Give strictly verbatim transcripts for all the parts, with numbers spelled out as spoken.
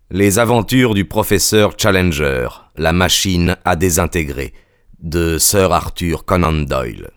Les aventures du professeur Challenger, la machine à désintégrer, de Sir Arthur Conan Doyle.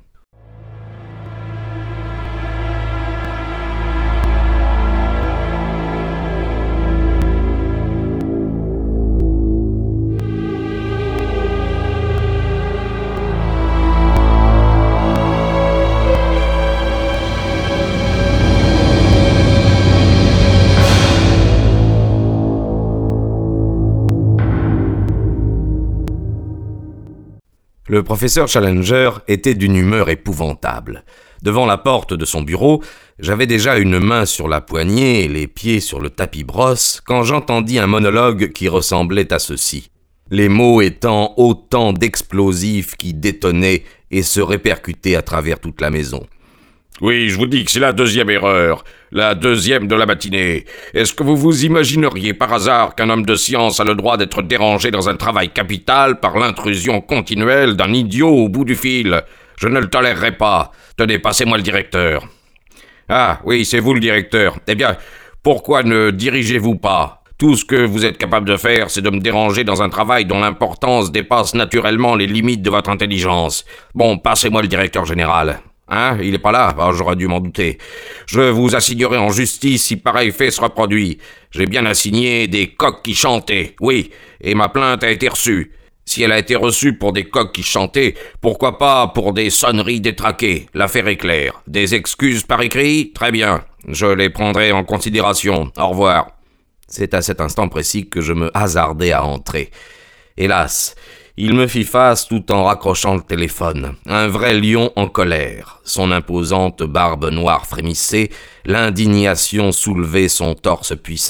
Le professeur Challenger était d'une humeur épouvantable. Devant la porte de son bureau, j'avais déjà une main sur la poignée et les pieds sur le tapis-brosse quand j'entendis un monologue qui ressemblait à ceci. Les mots étant autant d'explosifs qui détonaient et se répercutaient à travers toute la maison. Oui, je vous dis que c'est la deuxième erreur, la deuxième de la matinée. Est-ce que vous vous imagineriez par hasard qu'un homme de science a le droit d'être dérangé dans un travail capital par l'intrusion continuelle d'un idiot au bout du fil? Je ne le tolérerai pas. Tenez, passez-moi le directeur. Ah, oui, c'est vous le directeur. Eh bien, pourquoi ne dirigez-vous pas? Tout ce que vous êtes capable de faire, c'est de me déranger dans un travail dont l'importance dépasse naturellement les limites de votre intelligence. Bon, passez-moi le directeur général. Hein, il est pas là? Ah, j'aurais dû m'en douter. Je vous assignerai en justice si pareil fait se reproduit. J'ai bien assigné des coqs qui chantaient, oui, et ma plainte a été reçue. Si elle a été reçue pour des coqs qui chantaient, pourquoi pas pour des sonneries détraquées? L'affaire est claire. Des excuses par écrit? Très bien. Je les prendrai en considération. Au revoir. C'est à cet instant précis que je me hasardai à entrer. Hélas, il me fit face tout en raccrochant le téléphone. Un vrai lion en colère. Son imposante barbe noire frémissait, l'indignation soulevait son torse puissant.